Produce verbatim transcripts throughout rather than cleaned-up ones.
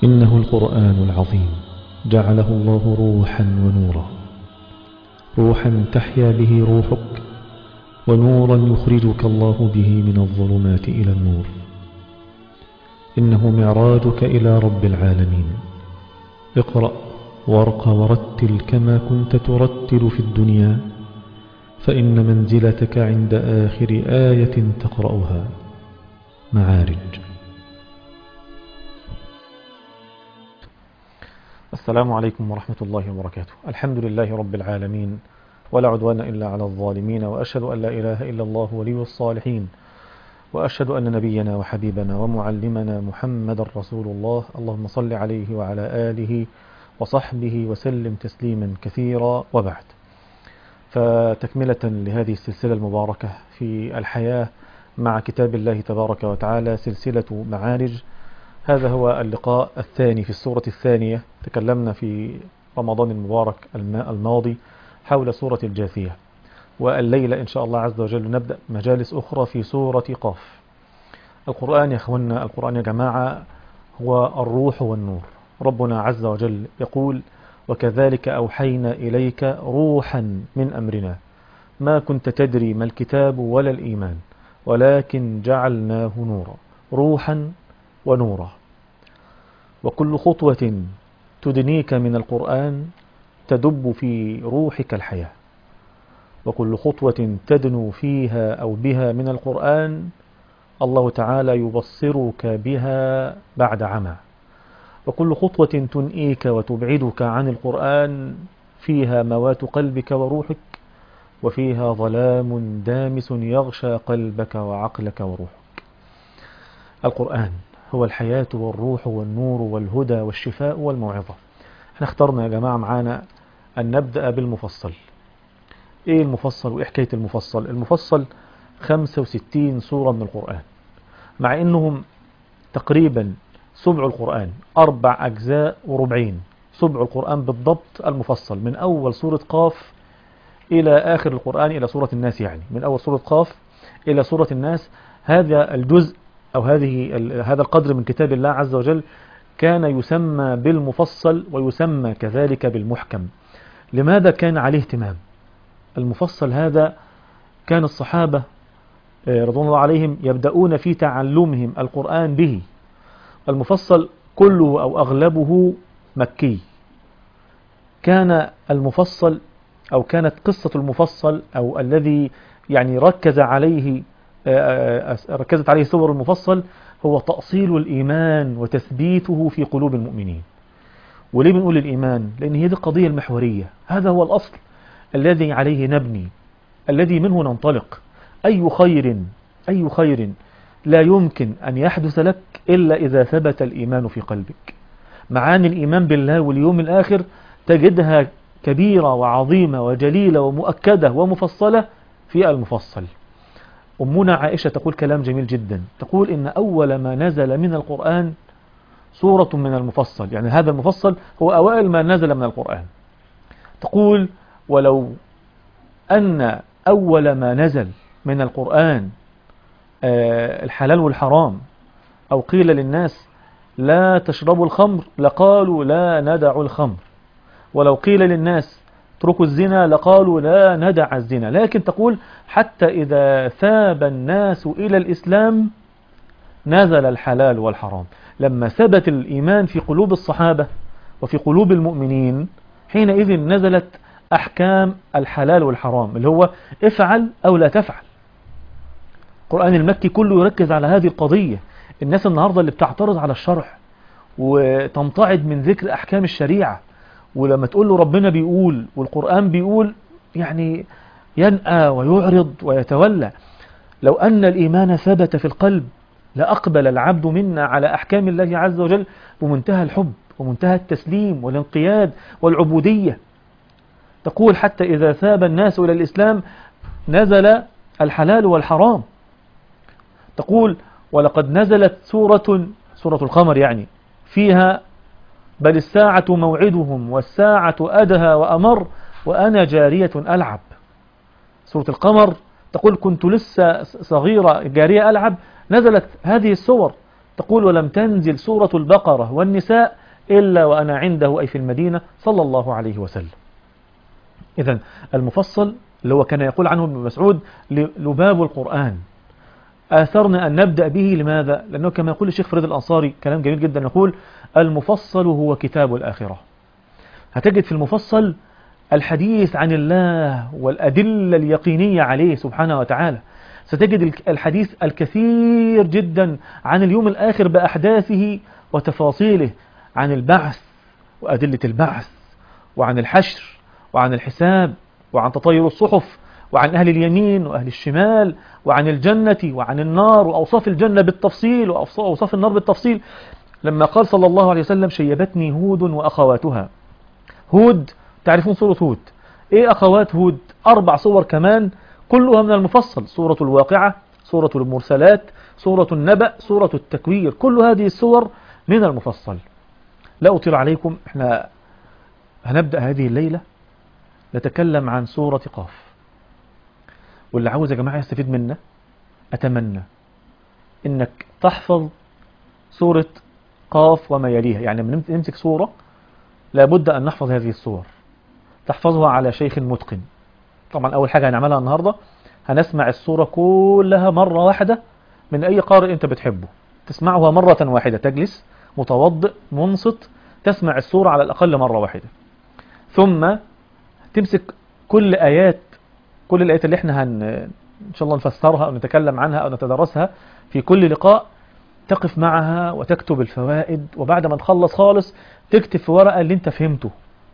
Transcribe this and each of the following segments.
إنه القرآن العظيم جعله الله روحا ونورا، روحا تحيا به روحك، ونورا يخرجك الله به من الظلمات إلى النور. إنه معراجك إلى رب العالمين. اقرأ وارق ورتل كما كنت ترتل في الدنيا، فإن منزلتك عند آخر آية تقرأها. معارج. السلام عليكم ورحمة الله وبركاته. الحمد لله رب العالمين، ولا عدوان إلا على الظالمين، وأشهد أن لا إله إلا الله ولي الصالحين، وأشهد أن نبينا وحبيبنا ومعلمنا محمد رسول الله. اللهم صل عليه وعلى آله وصحبه وسلم تسليما كثيرا، وبعد. فتكملة لهذه السلسلة المباركة في الحياة مع كتاب الله تبارك وتعالى، سلسلة معارج. هذا هو اللقاء الثاني في السورة الثانية. تكلمنا في رمضان المبارك الماضي حول سورة الجاثية، والليلة إن شاء الله عز وجل نبدأ مجالس أخرى في سورة قاف. القرآن يا أخوانا، القرآن يا جماعة هو الروح والنور. ربنا عز وجل يقول: وكذلك أوحينا إليك روحا من أمرنا ما كنت تدري ما الكتاب ولا الإيمان ولكن جعلناه نورا. روحا ونورا. وكل خطوة تدنيك من القرآن تدب في روحك الحياة، وكل خطوة تدنو فيها أو بها من القرآن الله تعالى يبصرك بها بعد عمى، وكل خطوة تنئيك وتبعدك عن القرآن فيها موات قلبك وروحك، وفيها ظلام دامس يغشى قلبك وعقلك وروحك. القرآن هو الحياة والروح والنور والهدى والشفاء والموعظة. احنا اخترنا يا جماعة معانا أن نبدأ بالمفصل. ايه المفصل وايه حكاية المفصل؟ المفصل خمسة وستين سورة من القرآن، مع انهم تقريبا سبع القرآن، أربع أجزاء وربعين. سبع القرآن بالضبط المفصل، من أول سورة قاف إلى آخر القرآن، إلى سورة الناس، يعني من أول سورة قاف إلى سورة الناس. هذا الجزء أو هذه هذا القدر من كتاب الله عز وجل كان يسمى بالمفصل، ويسمى كذلك بالمحكم. لماذا كان عليه اهتمام؟ المفصل هذا كان الصحابة رضوان الله عليهم يبدأون في تعلمهم القرآن به. المفصل كله أو أغلبه مكي. كان المفصل أو كانت قصة المفصل أو الذي يعني ركز عليه ركزت عليه سور المفصل هو تأصيل الإيمان وتثبيته في قلوب المؤمنين. وليه بنقول الإيمان؟ لأن هي دي القضية المحورية. هذا هو الأصل الذي عليه نبني، الذي منه ننطلق. أي خير أي خير لا يمكن أن يحدث لك إلا إذا ثبت الإيمان في قلبك. معاني الإيمان بالله واليوم الآخر تجدها كبيرة وعظيمة وجليلة ومؤكدة ومفصلة في المفصل. أمنا عائشة تقول كلام جميل جدا، تقول إن أول ما نزل من القرآن سورة من المفصل، يعني هذا المفصل هو أوائل ما نزل من القرآن. تقول: ولو أن أول ما نزل من القرآن الحلال والحرام، أو قيل للناس لا تشربوا الخمر لقالوا لا ندع الخمر، ولو قيل للناس اتركوا الزنا لقالوا لا ندع الزنا. لكن تقول: حتى إذا ثاب الناس إلى الإسلام نزل الحلال والحرام. لما ثبت الإيمان في قلوب الصحابة وفي قلوب المؤمنين، حينئذ نزلت أحكام الحلال والحرام، اللي هو افعل أو لا تفعل. القرآن المكي كله يركز على هذه القضية. الناس النهاردة اللي بتعترض على الشرع وتمتعد من ذكر أحكام الشريعة، ولما تقول له ربنا بيقول والقرآن بيقول، يعني ينأى ويعرض ويتولى. لو أن الإيمان ثبت في القلب لأقبل العبد منا على أحكام الله عز وجل بمنتهى الحب ومنتهى التسليم والانقياد والعبودية. تقول: حتى إذا ثاب الناس إلى الإسلام نزل الحلال والحرام. تقول: ولقد نزلت سورة سورة القمر، يعني فيها: بل الساعة موعدهم والساعة أدهى وأمر وأنا جارية ألعب. سورة القمر تقول: كنت لسه صغيرة جارية ألعب. نزلت هذه السور تقول ولم تنزل سورة البقرة والنساء إلا وأنا عنده أي في المدينة صلى الله عليه وسلم. إذن المفصل اللي هو كان يقول عنه ابن مسعود لباب القرآن، آثرنا أن نبدأ به. لماذا؟ لأنه كما يقول الشيخ فريد الأنصاري كلام جميل جدا، يقول المفصل هو كتاب الآخرة. هتجد في المفصل الحديث عن الله والأدلة اليقينية عليه سبحانه وتعالى. ستجد الحديث الكثير جدا عن اليوم الآخر بأحداثه وتفاصيله، عن البعث وأدلة البعث، وعن الحشر، وعن الحساب، وعن تطير الصحف، وعن أهل اليمين وأهل الشمال، وعن الجنة وعن النار، وأوصاف الجنة بالتفصيل وأوصاف النار بالتفصيل. لما قال صلى الله عليه وسلم شيبتني هود وأخواتها. هود تعرفون سورة هود، إيه أخوات هود؟ أربع صور كمان كلها من المفصل، سورة الواقعة، سورة المرسلات، سورة النبأ، سورة التكوير، كل هذه السور من المفصل. لا أطيل عليكم، احنا هنبدأ هذه الليلة نتكلم عن سورة قاف. واللي عاوز يا جماعة يستفيد منا أتمنى إنك تحفظ سورة قاف وما يليها. يعني لما نمسك سورة لابد أن نحفظ هذه السور، تحفظها على شيخ متقن. طبعا أول حاجة هنعملها النهاردة هنسمع السورة كلها مرة واحدة من أي قارئ أنت بتحبه، تسمعها مرة واحدة، تجلس متوضئ منصت تسمع السورة على الأقل مرة واحدة، ثم تمسك كل آيات كل الآيات اللي احنا هن إن شاء الله نفسرها أو نتكلم عنها أو نتدرسها في كل لقاء، تقف معها وتكتب الفوائد، وبعد ما تخلص خالص تكتب في ورقة اللي انت فهمته،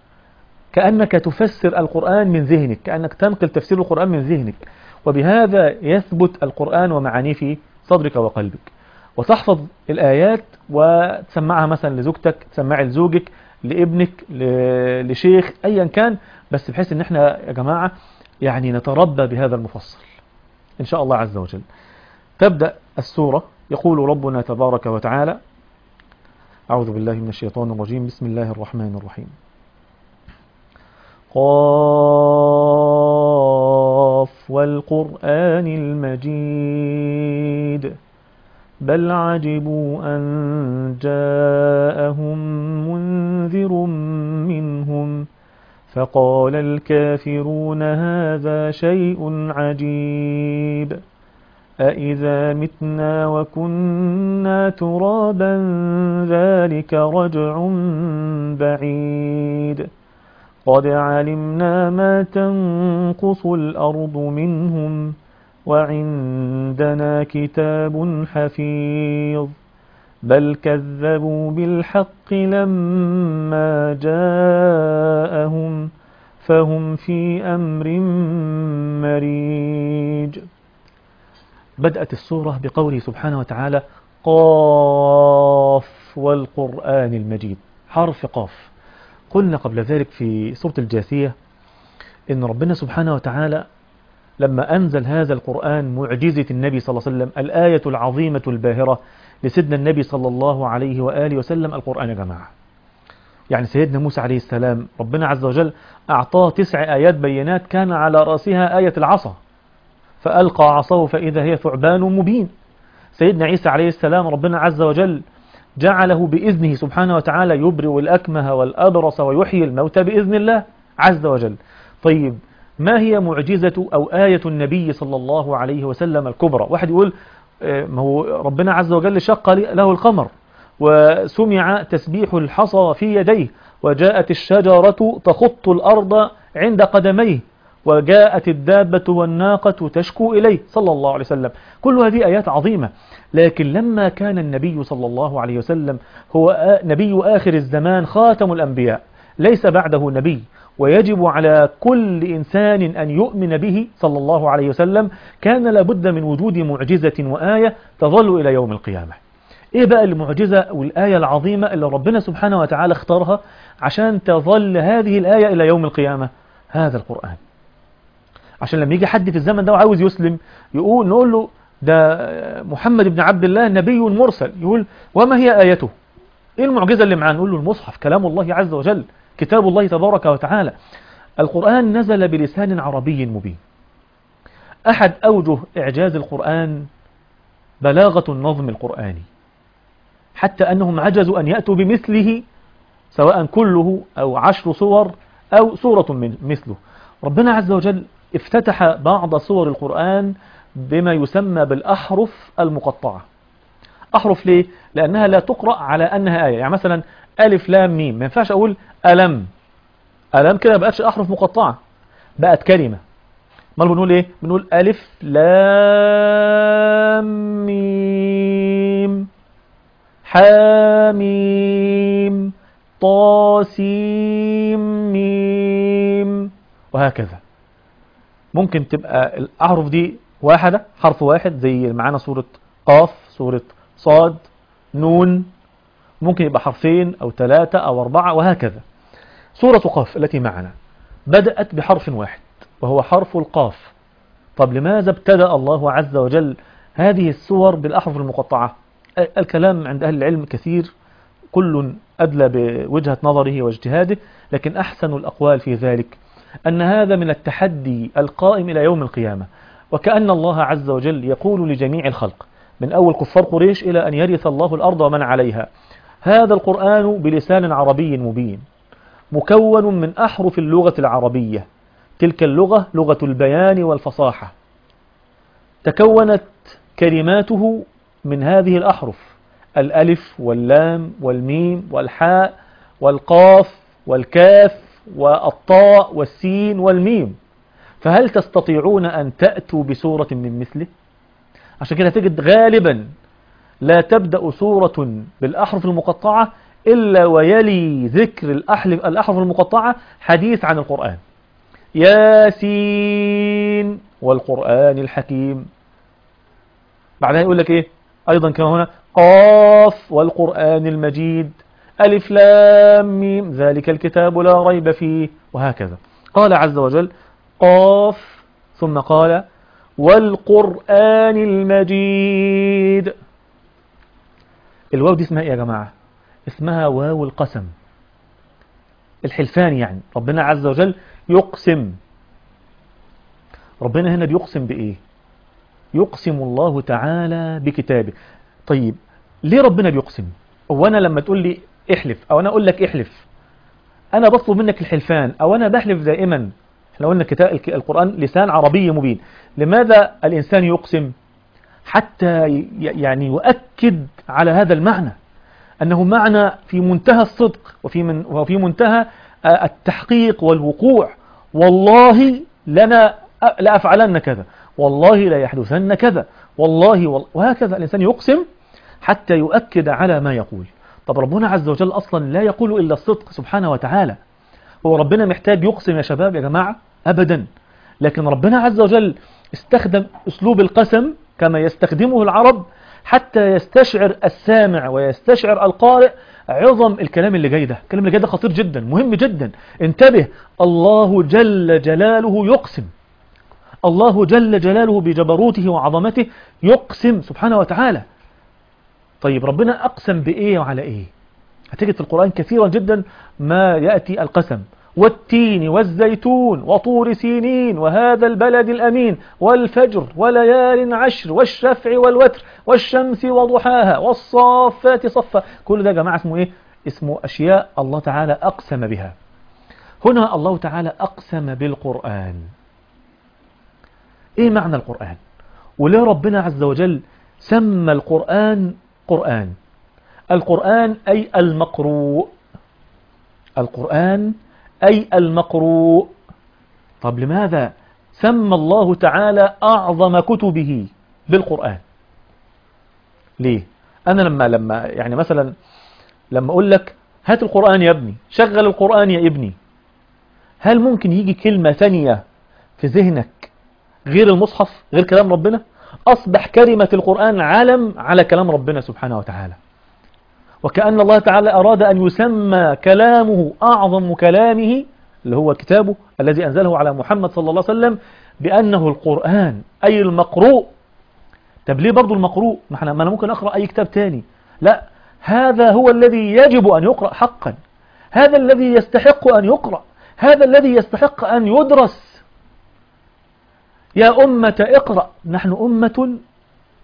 كأنك تفسر القرآن من ذهنك، كأنك تنقل تفسير القرآن من ذهنك، وبهذا يثبت القرآن ومعانيه في صدرك وقلبك. وتحفظ الآيات وتسمعها مثلا لزوجتك، تسمعها لزوجك، لابنك، لشيخ، أيا كان، بس بحيث ان احنا يا جماعة يعني نتربى بهذا المفصل إن شاء الله عز وجل. تبدأ السورة يقول ربنا تبارك وتعالى: أعوذ بالله من الشيطان الرجيم، بسم الله الرحمن الرحيم. قاف والقرآن المجيد بل عجبوا أن جاءهم منذر منهم فقال الكافرون هذا شيء عجيب أإذا متنا وكنا ترابا ذلك رجع بعيد قد علمنا ما تنقص الأرض منهم وعندنا كتاب حفيظ بل كذبوا بالحق لما جاءهم فهم في أمر مريج. بدأت السورة بقوله سبحانه وتعالى: قاف والقرآن المجيد، حرف قاف. قلنا قبل ذلك في سورة الجاثية إن ربنا سبحانه وتعالى لما أنزل هذا القرآن معجزة النبي صلى الله عليه وسلم، الآية العظيمة الباهرة لسيدنا النبي صلى الله عليه وآله وسلم، القرآن يا جماعة. يعني سيدنا موسى عليه السلام ربنا عز وجل أعطاه تسع آيات بينات كان على رأسها آية العصا، فألقى عصاه فإذا هي ثعبان مبين. سيدنا عيسى عليه السلام ربنا عز وجل جعله بإذنه سبحانه وتعالى يبرئ الأكمه والأبرص ويحيي الموتى بإذن الله عز وجل. طيب ما هي معجزة أو آية النبي صلى الله عليه وسلم الكبرى؟ واحد يقول ما هو ربنا عز وجل شق له القمر وسمع تسبيح الحصى في يديه وجاءت الشجرة تخط الأرض عند قدميه وجاءت الدابة والناقة تشكو إليه صلى الله عليه وسلم. كل هذه آيات عظيمة، لكن لما كان النبي صلى الله عليه وسلم هو نبي آخر الزمان خاتم الأنبياء ليس بعده نبي، ويجب على كل إنسان أن يؤمن به صلى الله عليه وسلم، كان لابد من وجود معجزة وآية تظل إلى يوم القيامة. إيه بقى المعجزة والآية العظيمة اللي ربنا سبحانه وتعالى اختارها عشان تظل هذه الآية إلى يوم القيامة؟ هذا القرآن. عشان لما يجي حد في الزمن ده وعاوز يسلم يقول نقول له ده محمد بن عبد الله نبي مرسل، يقول وما هي آيته؟ إيه المعجزة اللي معاه؟ نقول له المصحف، كلام الله عز وجل، كتاب الله تبارك وتعالى. القرآن نزل بلسان عربي مبين. أحد أوجه إعجاز القرآن بلاغة النظم القرآني. حتى أنهم عجزوا أن يأتوا بمثله، سواء كله أو عشر صور أو سورة من مثله. ربنا عز وجل افتتح بعض سور القرآن بما يسمى بالأحرف المقطعة. أحرف ليه؟ لأنها لا تقرأ على أنها آية. يعني مثلا ألف لام ميم، ما ينفعش أقول ألم ألم كده، ما بقتش أحرف مقطعة، بقت كلمة. ما بنقول إيه؟ بنقول ألف لام ميم حاميم طاسيم ميم، وهكذا. ممكن تبقى الأحرف دي واحدة، حرف واحد، زي معانا سورة قاف، سورة صاد، نون. ممكن يبقى حرفين أو ثلاثة أو أربعة، وهكذا. سورة قاف التي معنا بدأت بحرف واحد وهو حرف القاف. طب لماذا ابتدأ الله عز وجل هذه السور بالأحرف المقطعة؟ الكلام عند أهل العلم كثير، كل أدلى بوجهة نظره واجتهاده، لكن أحسن الأقوال في ذلك أن هذا من التحدي القائم إلى يوم القيامة، وكأن الله عز وجل يقول لجميع الخلق من أول كفار قريش إلى أن يرث الله الأرض ومن عليها: هذا القرآن بلسان عربي مبين مكون من أحرف اللغة العربية، تلك اللغة لغة البيان والفصاحة، تكونت كلماته من هذه الأحرف: الألف واللام والميم والحاء والقاف والكاف والطاء والسين والميم. فهل تستطيعون أن تأتوا بسورة من مثله؟ عشان كده تجد غالبا لا تبدأ سورة بالأحرف المقطعة إلا ويلي ذكر الأحرف المقطعة حديث عن القرآن: ياسين والقرآن الحكيم. بعدها يقول لك إيه أيضا كما هنا: قاف والقرآن المجيد، ألف لام ميم ذلك الكتاب لا ريب فيه، وهكذا. قال عز وجل: قاف، ثم قال: والقرآن المجيد. الواو دي اسمها ايه يا جماعة؟ اسمها واو القسم، الحلفان. يعني ربنا عز وجل يقسم. ربنا هنا بيقسم بإيه؟ يقسم الله تعالى بكتابه. طيب ليه ربنا بيقسم؟ هو أنا لما تقول لي احلف أو أنا أقول لك احلف، أنا بطلب منك الحلفان أو أنا بحلف دائما. احنا قلنا كتاب القرآن لسان عربي مبين. لماذا الإنسان يقسم؟ حتى يعني يؤكد على هذا المعنى، أنه معنى في منتهى الصدق وفي من وفي منتهى التحقيق والوقوع. والله لنا لأفعلن كذا، والله لا يحدثن كذا، والله وهكذا. الإنسان يقسم حتى يؤكد على ما يقول. طب ربنا عز وجل أصلا لا يقول إلا الصدق سبحانه وتعالى. هو ربنا محتاج يقسم يا شباب يا جماعة؟ أبدا. لكن ربنا عز وجل استخدم أسلوب القسم كما يستخدمه العرب حتى يستشعر السامع ويستشعر القارئ عظم الكلام اللي جاي ده. الكلام اللي جاي ده خطير جدا، مهم جدا. انتبه، الله جل جلاله يقسم. الله جل جلاله بجبروته وعظمته يقسم سبحانه وتعالى. طيب ربنا أقسم بإيه وعلى إيه؟ هتجد في القرآن كثيرا جدا ما يأتي القسم: والتين والزيتون وطور سينين وهذا البلد الأمين والفجر وليال عشر والشفع والوتر والشمس وضحاها والصافات صفا. كل ده يا جماعة اسمه إيه؟ اسمه أشياء الله تعالى أقسم بها. هنا الله تعالى أقسم بالقرآن. إيه معنى القرآن؟ وليه ربنا عز وجل سمى القرآن قرآن؟ القرآن أي المقروء. القرآن أي المقروء. طب لماذا سمى الله تعالى أعظم كتبه بالقرآن؟ ليه؟ أنا لما لما يعني مثلا لما أقول لك هات القرآن يا ابني، شغل القرآن يا ابني، هل ممكن يجي كلمة ثانية في ذهنك غير المصحف، غير كلام ربنا؟ أصبح كلمة القرآن علم على كلام ربنا سبحانه وتعالى. وكأن الله تعالى أراد أن يسمى كلامه أعظم كلامه اللي هو كتابه الذي أنزله على محمد صلى الله عليه وسلم بأنه القرآن أي المقروء. طب ليه برضو المقروء؟ ما احنا ما أنا ممكن أقرأ أي كتاب تاني. لا، هذا هو الذي يجب أن يقرأ حقا، هذا الذي يستحق أن يقرأ، هذا الذي يستحق أن يدرس. يا أمة اقرأ، نحن أمة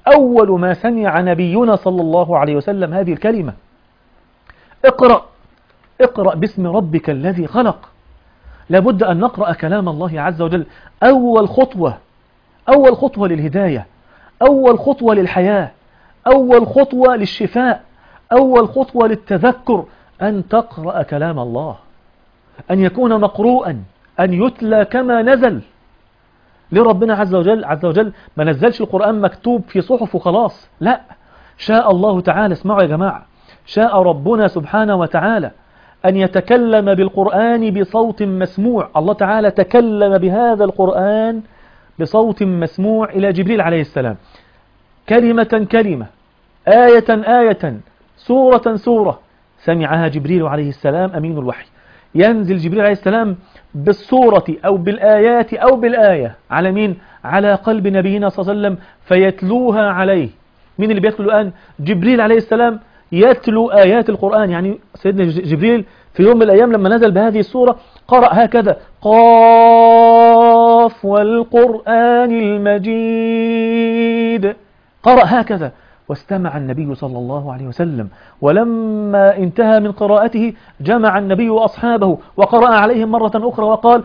أول ما سمع نبينا صلى الله عليه وسلم هذه الكلمة: اقرأ اقرأ باسم ربك الذي خلق. لابد أن نقرأ كلام الله عز وجل. أول خطوة أول خطوة للهداية، أول خطوة للحياة، أول خطوة للشفاء، أول خطوة للتذكر، أن تقرأ كلام الله، أن يكون مقروءا، أن يتلى كما نزل. لربنا عز وجل عز وجل ما نزلش القرآن مكتوب في صحف وخلاص، لا، شاء الله تعالى. اسمعوا يا جماعة، شاء ربنا سبحانه وتعالى أن يتكلم بالقرآن بصوت مسموع. الله تعالى تكلم بهذا القرآن بصوت مسموع إلى جبريل عليه السلام، كلمة كلمة، آية آية، سورة سورة، سمعها جبريل عليه السلام أمين الوحي. ينزل جبريل عليه السلام بالسورة أو بالآيات أو بالآية على مين؟ على قلب نبينا صلى الله عليه وسلم، فيتلوها عليه. مين اللي بيتلو الآن؟ جبريل عليه السلام يتلو آيات القرآن. يعني سيدنا جبريل في يوم من الأيام لما نزل بهذه السورة قرأ هكذا: قاف والقرآن المجيد. قرأ هكذا، واستمع النبي صلى الله عليه وسلم، ولما انتهى من قراءته جمع النبي وأصحابه وقرأ عليهم مرة أخرى وقال: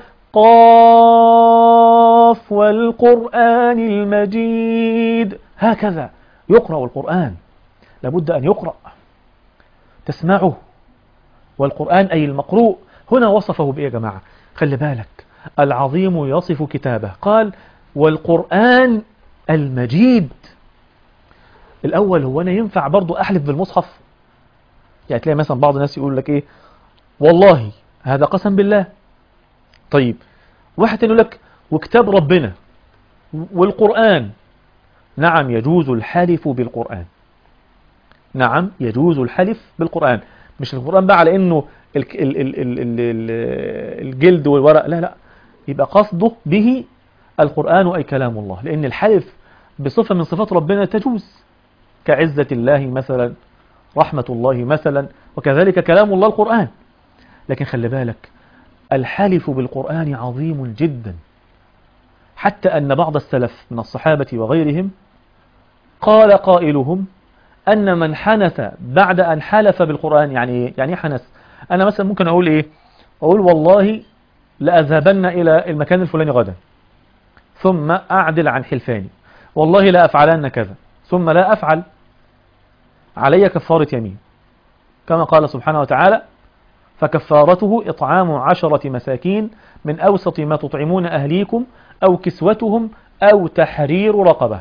قاف والقرآن المجيد. هكذا يقرأ القرآن، لابد أن يقرأ، تسمعه. والقرآن أي المقروء. هنا وصفه بإيه يا جماعة؟ خلي بالك، العظيم يصف كتابه، قال: والقرآن المجيد. الأول، هو أنا ينفع برضو أحلف بالمصحف؟ يعني تلاقي مثلا بعض الناس يقول لك إيه، والله هذا قسم بالله. طيب، واحد يقول لك وكتاب ربنا والقرآن. نعم، يجوز الحلف بالقرآن، نعم يجوز الحلف بالقرآن. مش القرآن بقى على إنه ال ال ال ال ال الجلد والورق، لا لا، يبقى قصده به القرآن أي كلام الله، لأن الحلف بصفة من صفات ربنا تجوز، كعزة الله مثلا، رحمة الله مثلا، وكذلك كلام الله القرآن. لكن خلي بالك، الحلف بالقرآن عظيم جدا، حتى أن بعض السلف من الصحابة وغيرهم قال قائلهم أن من حنث بعد أن حلف بالقرآن. يعني يعني حنث، أنا مثلا ممكن أقول إيه؟ أقول والله لأذهبن إلى المكان الفلاني غدا، ثم أعدل عن حلفاني، والله لا أفعلن كذا، ثم لا أفعل، علي كفارة يمين، كما قال سبحانه وتعالى: فكفارته إطعام عشرة مساكين من أوسط ما تطعمون أهليكم أو كسوتهم أو تحرير رقبة.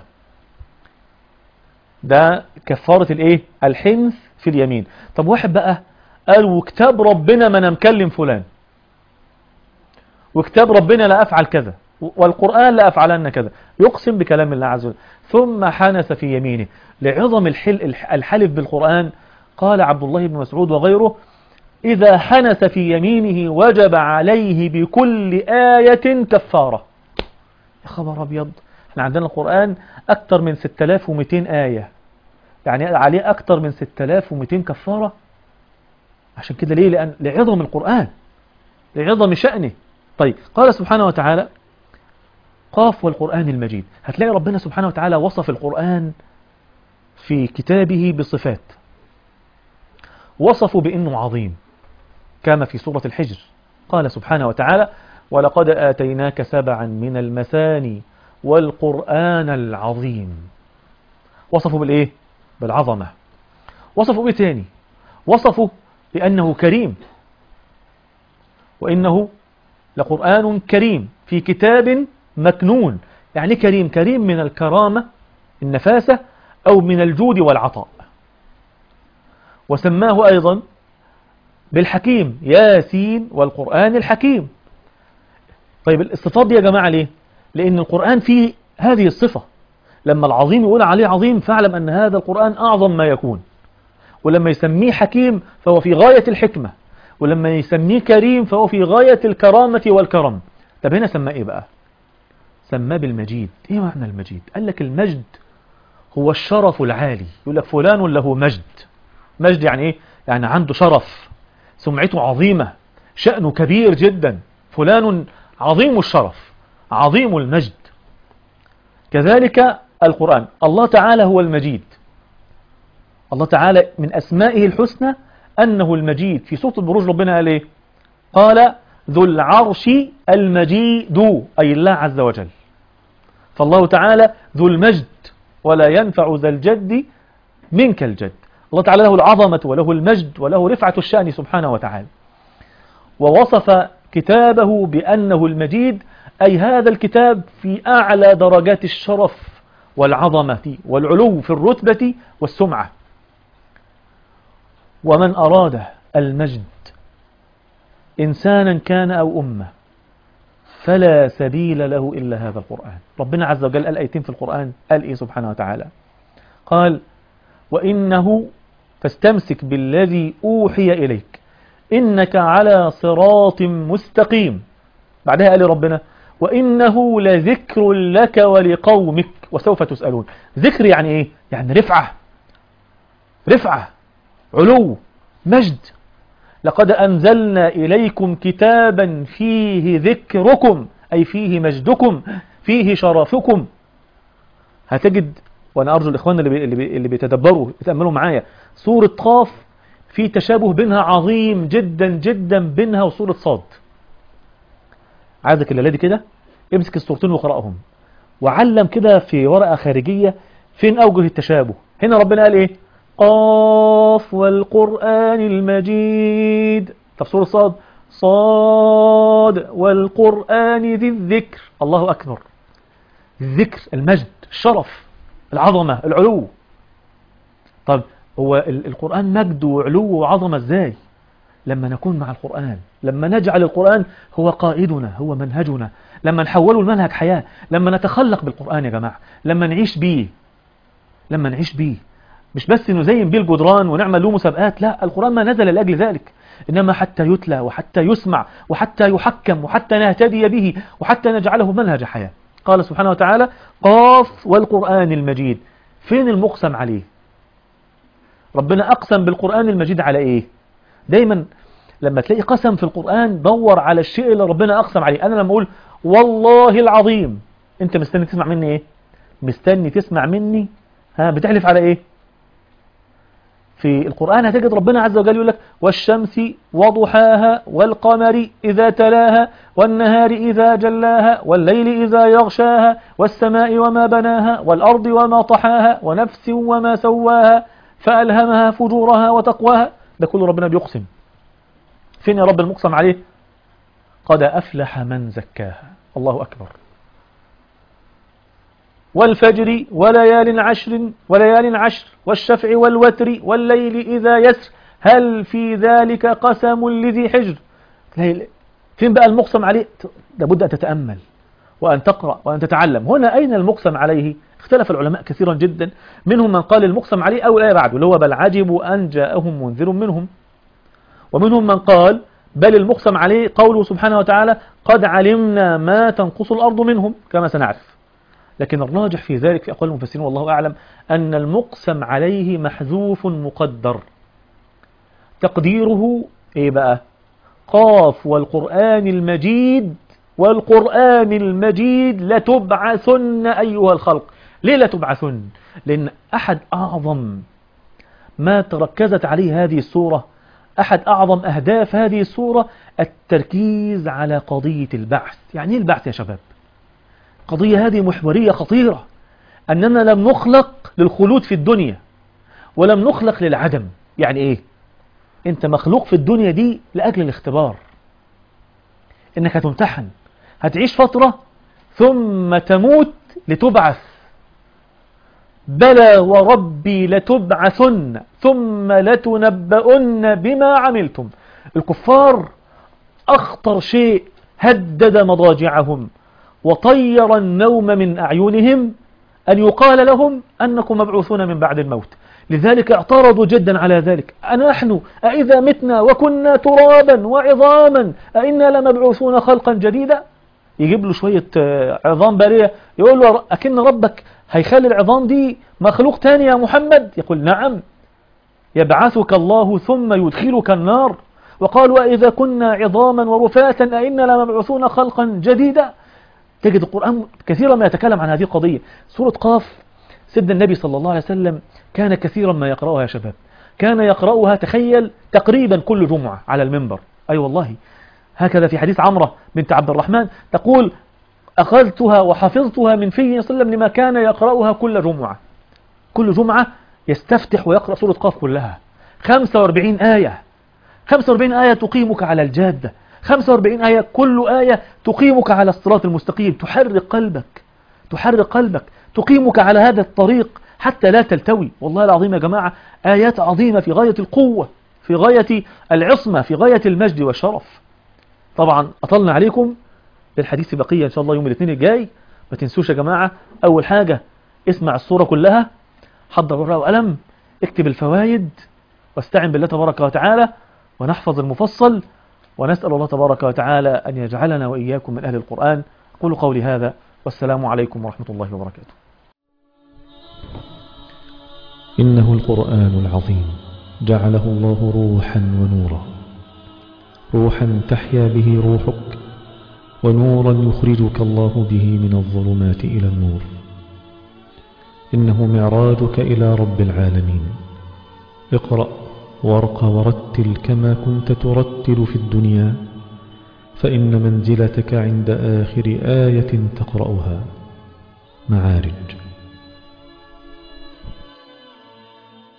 ده كفارة الإيه؟ الحنث في اليمين. طب واحد بقى قال وكتاب ربنا ما أنا مكلم فلان، وكتاب ربنا لا أفعل كذا، والقرآن لا أفعلن كذا، يقسم بكلام الله عز وجل، ثم حنث في يمينه لعظم الحلف بالقرآن. قال عبد الله بن مسعود وغيره: إذا حنث في يمينه وجب عليه بكل آية كفارة. يا خبر أبيض، احنا عندنا القرآن أكتر من ستة آلاف ومئتين آية، يعني عليه أكتر من ستة آلاف ومئتين كفارة. عشان كده ليه؟ لأن لعظم القرآن، لعظم شأنه. طيب، قال سبحانه وتعالى: قاف والقرآن المجيد. هتلاقي ربنا سبحانه وتعالى وصف القرآن في كتابه بصفات، وصفه بأنه عظيم، كما في سورة الحجر قال سبحانه وتعالى: ولقد آتيناك سبعا من المثاني والقرآن العظيم. وصفه بالإيه؟ بالعظمة. وصفه بإيه تاني؟ وصفه بأنه كريم، وإنه لقرآن كريم في كتاب مكنون. يعني كريم، كريم من الكرامة النفاسة أو من الجود والعطاء. وسماه أيضا بالحكيم، ياسين والقرآن الحكيم. طيب، الصفات دي يا جماعة ليه؟ لأن القرآن فيه هذه الصفة. لما العظيم يقول عليه عظيم، فاعلم أن هذا القرآن أعظم ما يكون. ولما يسميه حكيم فهو في غاية الحكمة، ولما يسميه كريم فهو في غاية الكرامة والكرم. طب هنا سماه إيه بقى؟ سماه بالمجيد. إيه معنى المجيد؟ قال لك المجد هو الشرف العالي. يقول لك فلان له مجد. مجد يعني إيه؟ يعني عنده شرف، سمعته عظيمة، شأنه كبير جدا، فلان عظيم الشرف، عظيم المجد. كذلك القرآن. الله تعالى هو المجيد، الله تعالى من أسمائه الحسنى أنه المجيد. في سورة البروج ربنا قال إيه؟ قال ذو العرش المجيد، أي الله عز وجل. فالله تعالى ذو المجد، ولا ينفع ذا الجد منك الجد. الله تعالى له العظمة وله المجد وله رفعة الشأن سبحانه وتعالى. ووصف كتابه بأنه المجيد، أي هذا الكتاب في أعلى درجات الشرف والعظمة والعلو في الرتبة والسمعة. ومن أراد المجد إنسانا كان أو أمة فلا سبيل له إلا هذا القرآن. ربنا عز وجل قال آيتين في القرآن، قال إيه سبحانه وتعالى؟ قال وإنه فاستمسك بالذي أوحي إليك إنك على صراط مستقيم. بعدها قال ربنا وإنه لذكر لك ولقومك وسوف تسألون. ذكر يعني إيه؟ يعني رفعة، رفعة، علو، مجد. لقد أنزلنا إليكم كتابا فيه ذكركم، أي فيه مجدكم، فيه شرفكم. هتجد، وأنا أرجو الإخوان اللي, بي اللي, بي اللي بيتدبروا يتأملوا معايا، سورة قاف في تشابه بينها عظيم جدا جدا بينها وسورة صاد. عايزك الليلة دي كده امسك السورتين وقرأهم وعلم كده في ورقة خارجية فين أوجه التشابه. هنا ربنا قال إيه؟ قاف والقرآن المجيد. طب سورة صاد صاد والقرآن ذي الذكر. الله أكبر، الذكر، المجد، الشرف، العظمة، العلو. طب هو القرآن مجد وعلو وعظمة ازاي؟ لما نكون مع القرآن، لما نجعل القرآن هو قائدنا، هو منهجنا، لما نحوله المنهج حياة، لما نتخلق بالقرآن يا جماعة، لما نعيش بيه، لما نعيش بيه، مش بس نزين بيه الجدران ونعمل له مسابقات. لا، القرآن ما نزل لأجل ذلك، إنما حتى يتلى وحتى يسمع وحتى يحكم وحتى نهتدي به وحتى نجعله منهج حياة. قال سبحانه وتعالى قاف والقرآن المجيد. فين المقسم عليه؟ ربنا أقسم بالقرآن المجيد على إيه؟ دايما لما تلاقي قسم في القرآن دور على الشيء اللي ربنا أقسم عليه. أنا لما أقول والله العظيم، أنت مستني تسمع مني إيه؟ مستني تسمع مني ها بتحلف على إيه؟ في القرآن هتجد ربنا عز وجل يقول لك والشمس وضحاها والقمر إذا تلاها والنهار إذا جلاها والليل إذا يغشاها والسماء وما بناها والأرض وما طحاها ونفس وما سواها فألهمها فجورها وتقواها. ده كله ربنا بيقسم. فين يا رب المقسم عليه؟ قد أفلح من زكاها. الله أكبر. والفجر وليال عشر وليال عشر والشفع والوتر والليل إذا يسر هل في ذلك قسم لذي حجر. فين بقى المقسم عليه؟ لابد أن تتأمل وأن تقرأ وأن تتعلم. هنا أين المقسم عليه؟ اختلف العلماء كثيرا جدا، منهم من قال المقسم عليه أو الآية بعده اللي هو بل عجبوا أن جاءهم منذر منهم، ومنهم من قال بل المقسم عليه قوله سبحانه وتعالى قد علمنا ما تنقص الأرض منهم كما سنعرف. لكن الراجح في ذلك في أقوال المفسرين والله أعلم أن المقسم عليه محذوف مقدر، تقديره إيه بقى؟ قاف والقرآن المجيد والقرآن المجيد لتبعثن أيها الخلق. ليه لتبعثن؟ لأن أحد أعظم ما تركزت عليه هذه السورة، أحد أعظم أهداف هذه السورة التركيز على قضية البعث. يعني إيه البعث يا شباب؟ قضية هذه محورية خطيرة، أننا لم نخلق للخلود في الدنيا ولم نخلق للعدم. يعني إيه؟ أنت مخلوق في الدنيا دي لأجل الاختبار، إنك هتمتحن، هتعيش فترة ثم تموت لتبعث. بلى وربي لتبعثن ثم لتنبؤن بما عملتم. الكفار أخطر شيء هدد مضاجعهم وطير النوم من أعينهم أن يقال لهم أنكم مبعوثون من بعد الموت. لذلك اعترضوا جدا على ذلك. أنحن أئذا متنا وكنا ترابا وعظاما أئنا لمبعوثون خلقا جديدا. يجيب له شوية عظام بالية يقول له أكن ربك هيخلي العظام دي مخلوق تاني يا محمد؟ يقول نعم، يبعثك الله ثم يدخلك النار. وقالوا إذا كنا عظاما ورفاتا أئنا لمبعوثون خلقا جديدا. تجد القرآن كثيرا ما يتكلم عن هذه القضية. سورة قاف سيدنا النبي صلى الله عليه وسلم كان كثيرا ما يقرأها يا شباب، كان يقرأها تخيل تقريبا كل جمعة على المنبر. أي أيوة والله، هكذا في حديث عمرة بنت عبد الرحمن تقول أخذتها وحفظتها من فيه صلى الله عليه وسلم لما كان يقرأها كل جمعة. كل جمعة يستفتح ويقرأ سورة قاف كلها، خمسة وأربعين آية، خمسة وأربعين آية تقيمك على الجادة، خمسة وأربعين آية كل آية تقيمك على الصراط المستقيم، تحرك قلبك، تحرك قلبك، تقيمك على هذا الطريق حتى لا تلتوي. والله العظيم يا جماعة آيات عظيمة في غاية القوة، في غاية العصمة، في غاية المجد والشرف. طبعا أطلنا عليكم، للحديث بقية إن شاء الله يوم الاثنين الجاي. ما تنسوش يا جماعة، أول حاجة اسمع الصورة كلها، حضر ورقة وقلم، اكتب الفوائد، واستعن بالله تبارك وتعالى، ونحفظ المفصل، ونسأل الله تبارك وتعالى أن يجعلنا وإياكم من أهل القرآن. قولوا قولي هذا، والسلام عليكم ورحمة الله وبركاته. إنه القرآن العظيم جعله الله روحا ونورا، روحا تحيا به روحك، ونورا يخرجك الله به من الظلمات إلى النور. إنه معراجك إلى رب العالمين. اقرأ وارق ورتل كما كنت ترتل في الدنيا، فإن منزلتك عند آخر آية تقرأها. معارج.